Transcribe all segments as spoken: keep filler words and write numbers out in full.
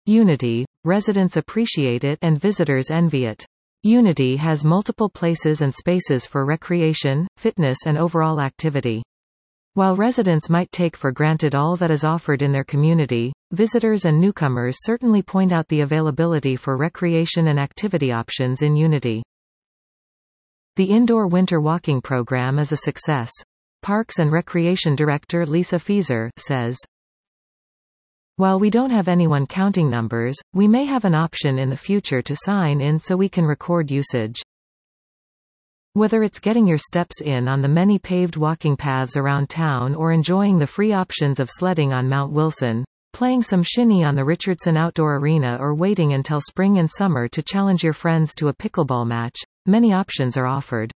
Unity, residents appreciate it and visitors envy it. Unity has multiple places and spaces for recreation, fitness and overall activity. While residents might take for granted all that is offered in their community, visitors and newcomers certainly point out the availability for recreation and activity options in Unity. The indoor winter walking program is a success. Parks and Recreation Director Lisa Fieser says, "While we don't have anyone counting numbers, we may have an option in the future to sign in so we can record usage. Whether it's getting your steps in on the many paved walking paths around town or enjoying the free options of sledding on Mount Wilson, playing some shinny on the Richardson Outdoor Arena or waiting until spring and summer to challenge your friends to a pickleball match, many options are offered.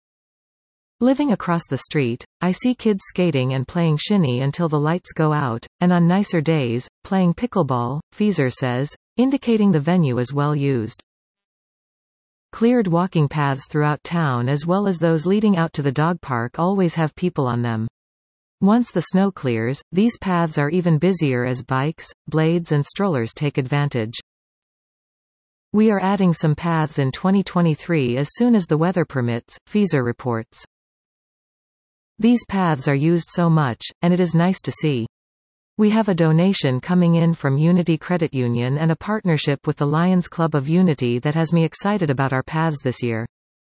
Living across the street, I see kids skating and playing shinny until the lights go out, and on nicer days, playing pickleball," Fieser says, indicating the venue is well used. Cleared walking paths throughout town as well as those leading out to the dog park always have people on them. Once the snow clears, these paths are even busier as bikes, blades and strollers take advantage. "We are adding some paths in twenty twenty-three as soon as the weather permits," Fieser reports. "These paths are used so much, and it is nice to see. We have a donation coming in from Unity Credit Union and a partnership with the Lions Club of Unity that has me excited about our paths this year."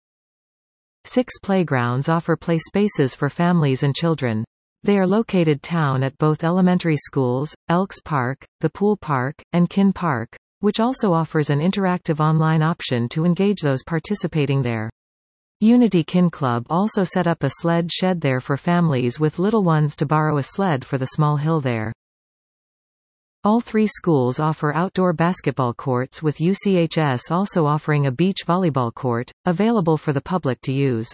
Six playgrounds offer play spaces for families and children. They are located town at both elementary schools, Elks Park, the Pool Park, and Kin Park, which also offers an interactive online option to engage those participating there. Unity Kin Club also set up a sled shed there for families with little ones to borrow a sled for the small hill there. All three schools offer outdoor basketball courts, with U C H S also offering a beach volleyball court, available for the public to use.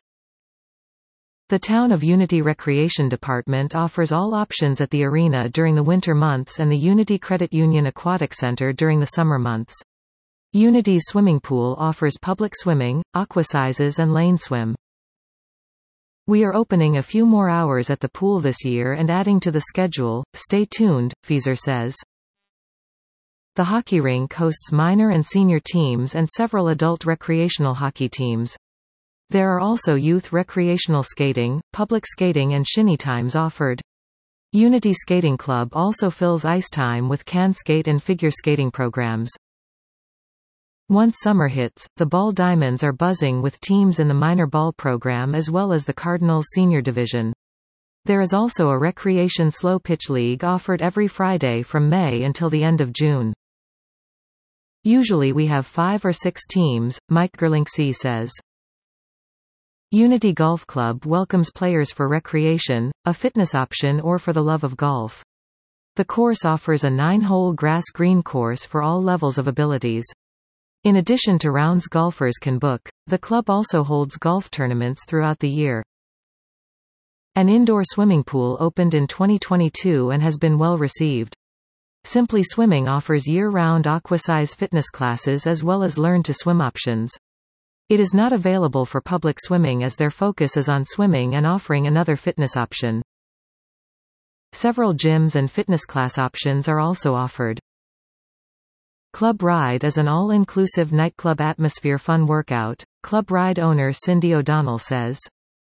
The Town of Unity Recreation Department offers all options at the arena during the winter months and the Unity Credit Union Aquatic Center during the summer months. Unity's swimming pool offers public swimming, aquasizes and lane swim. "We are opening a few more hours at the pool this year and adding to the schedule, stay tuned," Fieser says. The hockey rink hosts minor and senior teams and several adult recreational hockey teams. There are also youth recreational skating, public skating and shinny times offered. Unity Skating Club also fills ice time with can skate and figure skating programs. Once summer hits, the Ball Diamonds are buzzing with teams in the minor ball program as well as the Cardinals Senior Division. There is also a recreation slow pitch league offered every Friday from May until the end of June. "Usually we have five or six teams," Mike Gerlinksey says. Unity Golf Club welcomes players for recreation, a fitness option or for the love of golf. The course offers a nine-hole grass green course for all levels of abilities. In addition to rounds golfers can book, the club also holds golf tournaments throughout the year. An indoor swimming pool opened in twenty twenty-two and has been well received. Simply Swimming offers year-round aquasize fitness classes as well as learn-to-swim options. It is not available for public swimming as their focus is on swimming and offering another fitness option. Several gyms and fitness class options are also offered. Club Ride is an all-inclusive nightclub atmosphere fun workout, Club Ride owner Cindy O'Donnell says.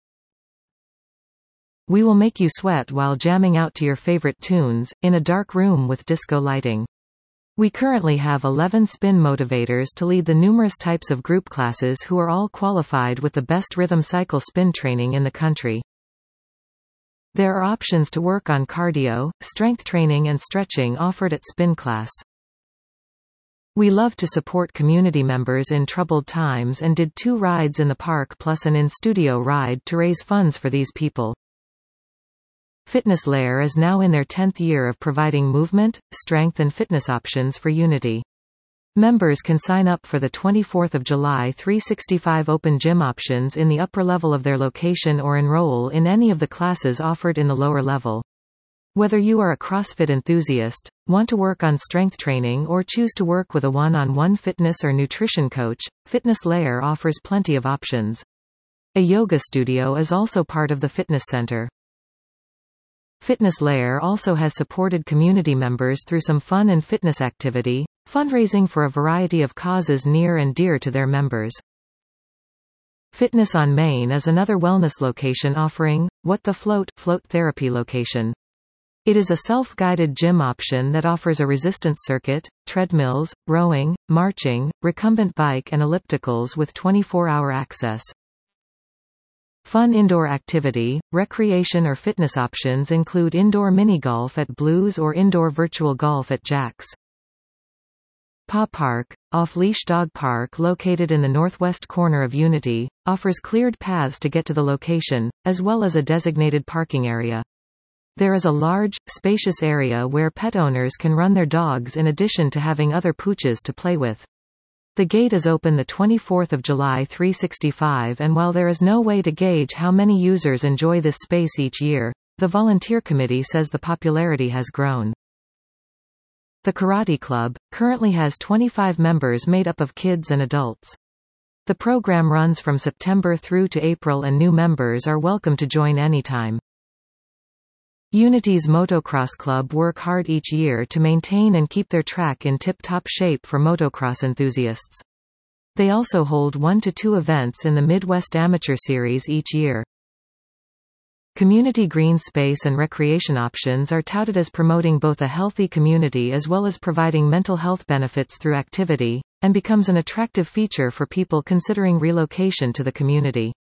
"We will make you sweat while jamming out to your favorite tunes, in a dark room with disco lighting. We currently have eleven spin motivators to lead the numerous types of group classes who are all qualified with the best rhythm cycle spin training in the country. There are options to work on cardio, strength training and stretching offered at spin class. We love to support community members in troubled times and did two rides in the park plus an in-studio ride to raise funds for these people. Fitness Lair is now in their tenth year of providing movement, strength and fitness options for Unity. Members can sign up for the twenty-fourth of July three sixty-five open gym options in the upper level of their location or enroll in any of the classes offered in the lower level. Whether you are a CrossFit enthusiast, want to work on strength training or choose to work with a one-on-one fitness or nutrition coach, Fitness Lair offers plenty of options. A yoga studio is also part of the fitness center. Fitness Lair also has supported community members through some fun and fitness activity, fundraising for a variety of causes near and dear to their members. Fitness on Main is another wellness location offering, What the Float, float therapy location. It is a self-guided gym option that offers a resistance circuit, treadmills, rowing, marching, recumbent bike and ellipticals with twenty-four hour access. Fun indoor activity, recreation or fitness options include indoor mini-golf at Blues or indoor virtual golf at Jack's. Paw Park, off-leash dog park located in the northwest corner of Unity, offers cleared paths to get to the location, as well as a designated parking area. There is a large, spacious area where pet owners can run their dogs in addition to having other pooches to play with. The gate is open the twenty-fourth of July three sixty-five, and while there is no way to gauge how many users enjoy this space each year, the volunteer committee says the popularity has grown. The Karate Club currently has twenty-five members made up of kids and adults. The program runs from September through to April and new members are welcome to join anytime. Unity's Motocross Club work hard each year to maintain and keep their track in tip-top shape for motocross enthusiasts. They also hold one to two events in the Midwest Amateur Series each year. Community green space and recreation options are touted as promoting both a healthy community as well as providing mental health benefits through activity, and becomes an attractive feature for people considering relocation to the community.